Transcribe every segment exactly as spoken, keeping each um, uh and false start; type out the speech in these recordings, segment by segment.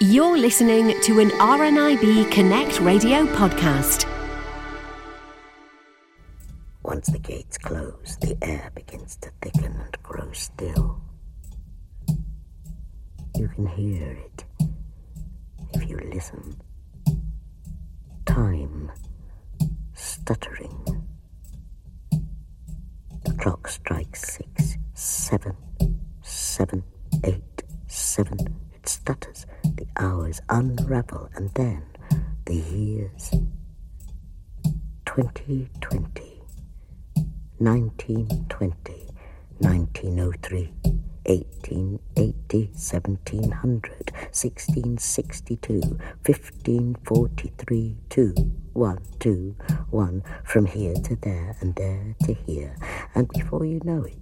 You're listening to an R N I B Connect radio podcast. Once the gates close, the air begins to thicken and grow still. You can hear it if you listen. Time stuttering. The clock strikes six, seven, seven, eight, seven. It stutters. The hours unravel, and then the years. Twenty twenty, nineteen twenty, nineteen oh three, eighteen eighty, seventeen hundred, sixteen sixty-two, fifteen forty-three, two, one, two, one, from here to there and there to here, and before you know it,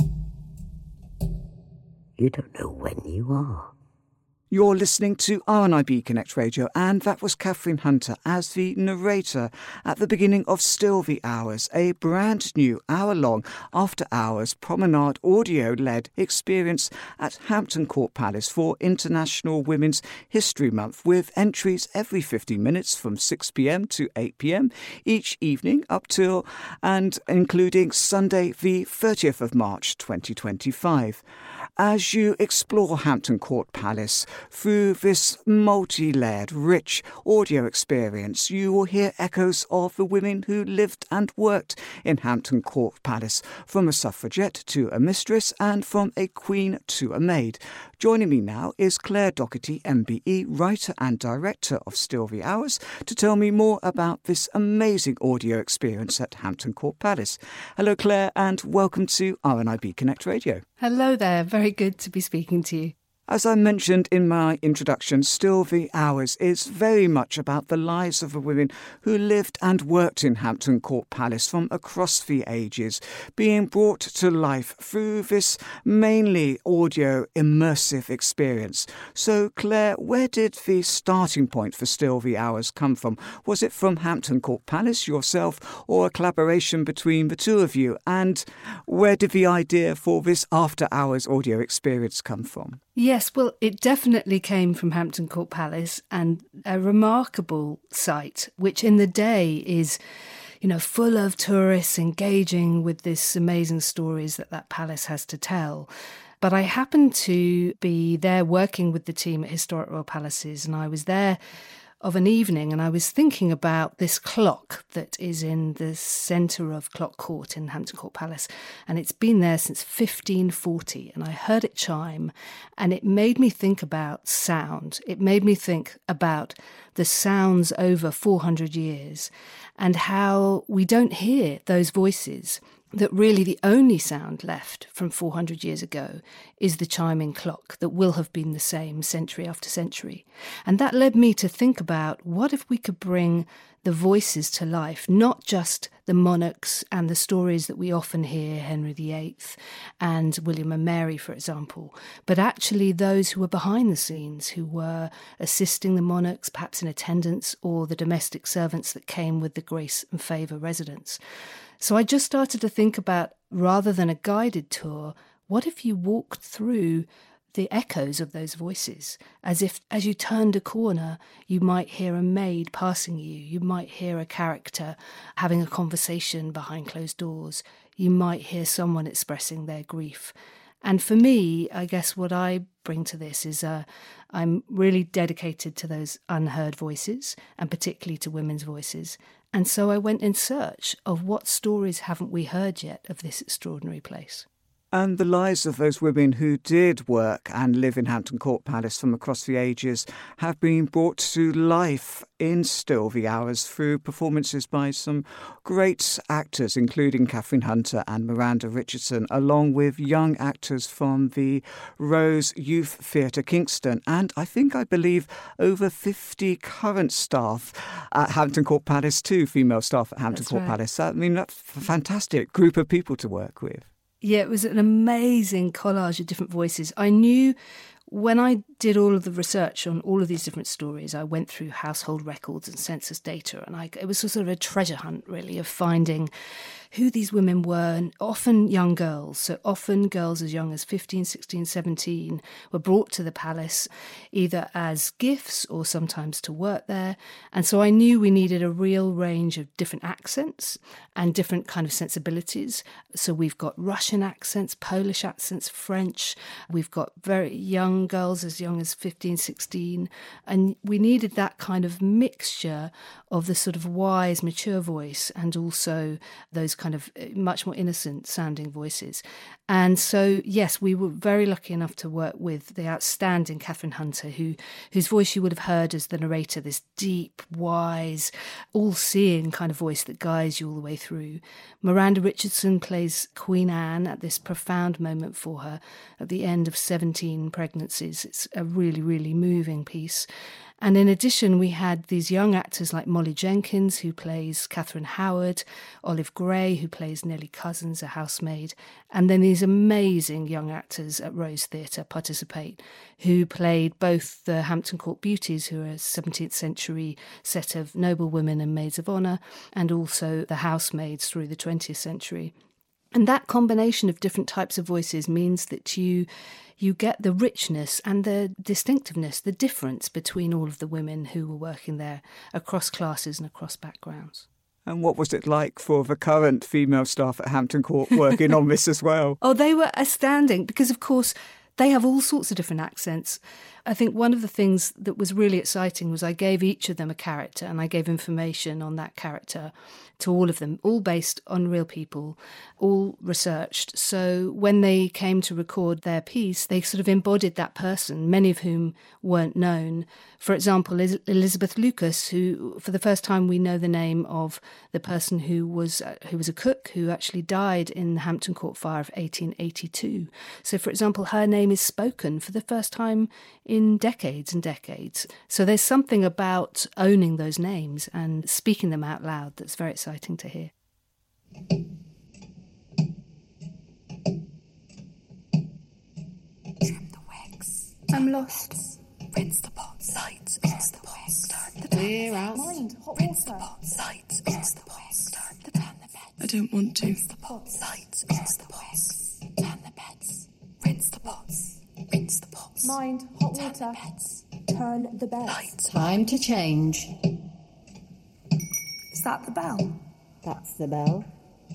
you don't know when you are. You're listening to R N I B Connect Radio, and that was Kathryn Hunter as the narrator at the beginning of Still the Hours, a brand new hour-long after-hours promenade audio-led experience at Hampton Court Palace for International Women's History Month, with entries every fifteen minutes from six p.m. to eight p.m. each evening up till and including Sunday the thirtieth of March twenty twenty-five. As you explore Hampton Court Palace through this multi-layered, rich audio experience, you will hear echoes of the women who lived and worked in Hampton Court Palace, from a suffragette to a mistress and from a queen to a maid. Joining me now is Claire Docherty, M B E, writer and director of Still the Hours, to tell me more about this amazing audio experience at Hampton Court Palace. Hello, Claire, and welcome to R N I B Connect Radio. Hello there, very good to be speaking to you. As I mentioned in my introduction, Still the Hours is very much about the lives of the women who lived and worked in Hampton Court Palace from across the ages, being brought to life through this mainly audio immersive experience. So, Claire, where did the starting point for Still the Hours come from? Was it from Hampton Court Palace yourself, or a collaboration between the two of you? And where did the idea for this after-hours audio experience come from? Yes, well, it definitely came from Hampton Court Palace, and a remarkable site, which in the day is, you know, full of tourists engaging with these amazing stories that that palace has to tell. But I happened to be there working with the team at Historic Royal Palaces, and I was there of an evening, and I was thinking about this clock that is in the centre of Clock Court in Hampton Court Palace, and it's been there since fifteen forty, and I heard it chime, and it made me think about sound. It made me think about the sounds over four hundred years, and how we don't hear those voices, that really the only sound left from four hundred years ago is the chiming clock that will have been the same century after century. And that led me to think about, what if we could bring the voices to life, not just the monarchs and the stories that we often hear, Henry the Eighth and William and Mary, for example, but actually those who were behind the scenes, who were assisting the monarchs, perhaps in attendance, or the domestic servants that came with the grace and favour residents. So I just started to think about, rather than a guided tour, what if you walked through the echoes of those voices, as if as you turned a corner, you might hear a maid passing you, you might hear a character having a conversation behind closed doors, you might hear someone expressing their grief. And for me, I guess what I bring to this is uh, I'm really dedicated to those unheard voices, and particularly to women's voices. And so I went in search of what stories haven't we heard yet of this extraordinary place. And the lives of those women who did work and live in Hampton Court Palace from across the ages have been brought to life in Still the Hours through performances by some great actors, including Kathryn Hunter and Miranda Richardson, along with young actors from the Rose Youth Theatre Kingston. And I think, I believe, over fifty current staff at Hampton Court Palace too, female staff at Hampton That's Court right. Palace. I mean, that's a fantastic group of people to work with. Yeah, it was an amazing collage of different voices. I knew when I did all of the research on all of these different stories, I went through household records and census data, and I, it was sort of a treasure hunt, really, of finding who these women were, and often young girls. So often girls as young as fifteen, sixteen, seventeen were brought to the palace either as gifts or sometimes to work there. And so I knew we needed a real range of different accents and different kind of sensibilities. So we've got Russian accents, Polish accents, French. We've got very young girls as young as fifteen, sixteen. And we needed that kind of mixture of the sort of wise, mature voice and also those kind of much more innocent sounding voices. And so, yes, we were very lucky enough to work with the outstanding Kathryn Hunter, who whose voice you would have heard as the narrator, this deep, wise, all-seeing kind of voice that guides you all the way through. Miranda Richardson plays Queen Anne at this profound moment for her at the end of seventeen pregnancies. It's a really, really moving piece. And in addition, we had these young actors like Molly Jenkins, who plays Catherine Howard, Olive Gray, who plays Nellie Cousins, a housemaid, and then these amazing young actors at Rose Theatre participate, who played both the Hampton Court Beauties, who are a seventeenth century set of noblewomen and maids of honour, and also the housemaids through the twentieth century. And that combination of different types of voices means that you you get the richness and the distinctiveness, the difference between all of the women who were working there across classes and across backgrounds. And what was it like for the current female staff at Hampton Court working on this as well? Oh, they were astounding because, of course, they have all sorts of different accents. I think one of the things that was really exciting was I gave each of them a character and I gave information on that character to all of them, all based on real people, all researched. So when they came to record their piece, they sort of embodied that person, many of whom weren't known. For example, Elizabeth Lucas, who for the first time we know the name of the person who was uh, who was a cook who actually died in the Hampton Court fire of eighteen eighty-two. So, for example, her name is spoken for the first time in decades and decades. So there's something about owning those names and speaking them out loud that's very exciting to hear. Trim the wicks. I'm lost. Rinse the pots. Lights. Rinse the wicks. Turn the Clear out. Mind. Hot Rinse the pots. Lights. Rinse the wicks. Turn the turn the beds. I don't want to. Rinse the pots. Lights. Rinse the wicks. Turn the beds. Rinse the pots. Rinse the pots. Mind. Hot Turn water. the beds. Turn the beds. Lights. Time to change. Is that the bell? That's the bell.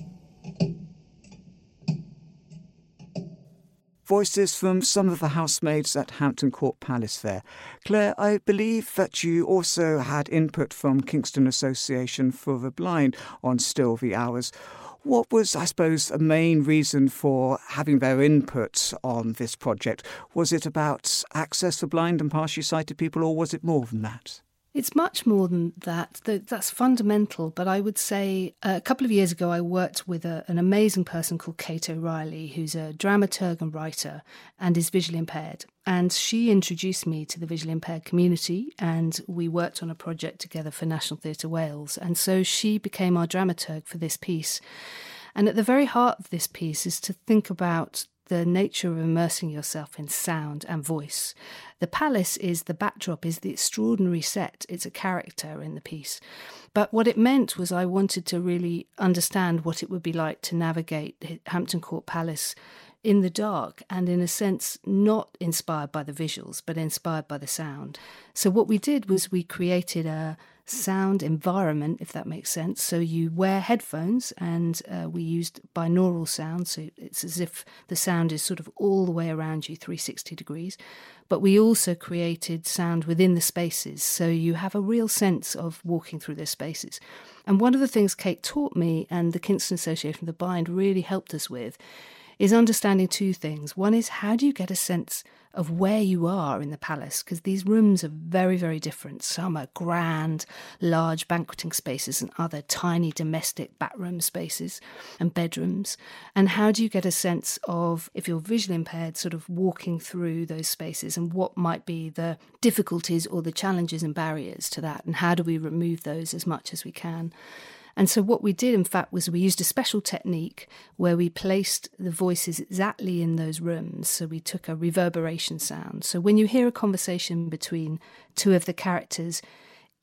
Voices from some of the housemaids at Hampton Court Palace there. Claire, I believe that you also had input from Kingston Association for the Blind on Still the Hours. What was, I suppose, a main reason for having their input on this project? Was it about access for blind and partially sighted people, or was it more than that? It's much more than that. That's fundamental. But I would say a couple of years ago, I worked with a, an amazing person called Kate O'Reilly, who's a dramaturg and writer and is visually impaired. And she introduced me to the visually impaired community, and we worked on a project together for National Theatre Wales. And so she became our dramaturg for this piece. And at the very heart of this piece is to think about the nature of immersing yourself in sound and voice. The palace is the backdrop, is the extraordinary set. It's a character in the piece. But what it meant was I wanted to really understand what it would be like to navigate Hampton Court Palace in the dark and, in a sense, not inspired by the visuals, but inspired by the sound. So what we did was we created a sound environment, if that makes sense. So you wear headphones, and uh, we used binaural sound, so it's as if the sound is sort of all the way around you, three hundred sixty degrees. But we also created sound within the spaces, so you have a real sense of walking through those spaces. And one of the things Kate taught me, and the Kingston Association for the Blind really helped us with, is understanding two things. One is, how do you get a sense of where you are in the palace? Because these rooms are very, very different. Some are grand, large banqueting spaces, and other tiny domestic backroom spaces and bedrooms. And how do you get a sense of, if you're visually impaired, sort of walking through those spaces, and what might be the difficulties or the challenges and barriers to that, and how do we remove those as much as we can? And so what we did, in fact, was we used a special technique where we placed the voices exactly in those rooms. So we took a reverberation sound. So when you hear a conversation between two of the characters,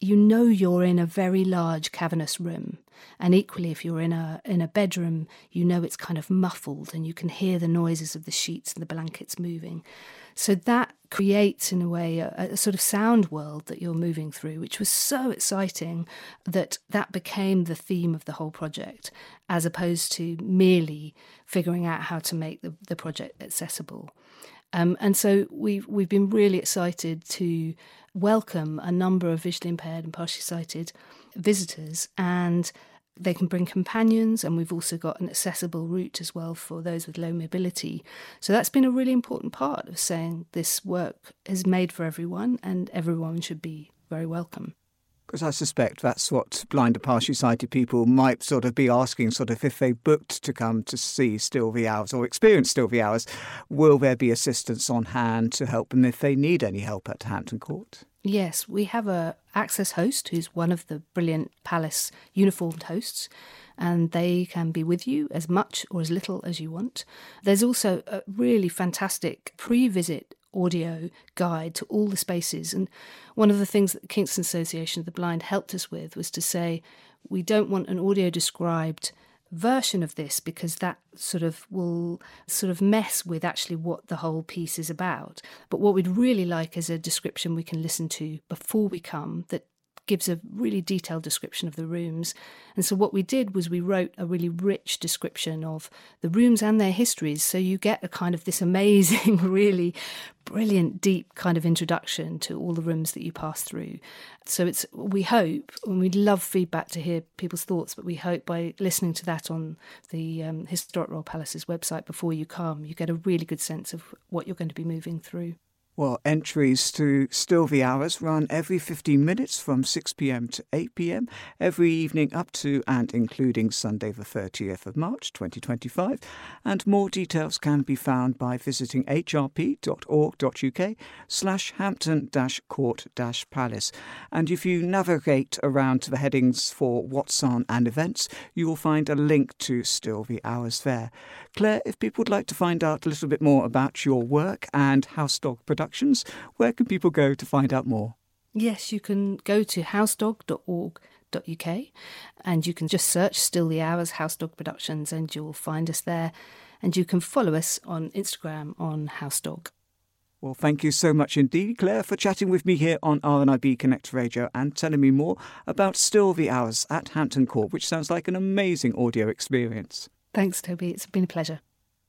you know you're in a very large cavernous room. And equally, if you're in a in a bedroom, you know it's kind of muffled and you can hear the noises of the sheets and the blankets moving. So that creates, in a way, a, a sort of sound world that you're moving through, which was so exciting that that became the theme of the whole project, as opposed to merely figuring out how to make the, the project accessible. Um, and so we've, we've been really excited to welcome a number of visually impaired and partially sighted visitors, and they can bring companions, and we've also got an accessible route as well for those with low mobility. So that's been a really important part of saying this work is made for everyone and everyone should be very welcome. Because I suspect that's what blind and partially sighted people might sort of be asking, sort of if they booked to come to see Still the Hours or experience Still the Hours, will there be assistance on hand to help them if they need any help at Hampton Court? Yes, we have a access host who's one of the brilliant Palace uniformed hosts, and they can be with you as much or as little as you want. There's also a really fantastic pre-visit audio guide to all the spaces, and one of the things that the Kingston Association of the Blind helped us with was to say we don't want an audio described version of this because that sort of will sort of mess with actually what the whole piece is about. But what we'd really like is a description we can listen to before we come that gives a really detailed description of the rooms. And so what we did was we wrote a really rich description of the rooms and their histories, so you get a kind of this amazing, really brilliant, deep kind of introduction to all the rooms that you pass through. So it's, we hope, and we'd love feedback to hear people's thoughts, but we hope by listening to that on the um, Historic Royal Palace's website before you come, you get a really good sense of what you're going to be moving through. Well, entries to Still the Hours run every fifteen minutes from six p.m. to eight p.m. every evening up to and including Sunday the thirtieth of March twenty twenty-five. And more details can be found by visiting hrp.org.uk slash Hampton dash Court dash Palace. And if you navigate around to the headings for what's on and events, you will find a link to Still the Hours there. Claire, if people would like to find out a little bit more about your work and Housedog Productions, where can people go to find out more? Yes, you can go to housedog dot org dot uk and you can just search Still the Hours Housedog Productions and you'll find us there. And you can follow us on Instagram on Housedog. Well, thank you so much indeed, Claire, for chatting with me here on R N I B Connect Radio and telling me more about Still the Hours at Hampton Court, which sounds like an amazing audio experience. Thanks, Toby. It's been a pleasure.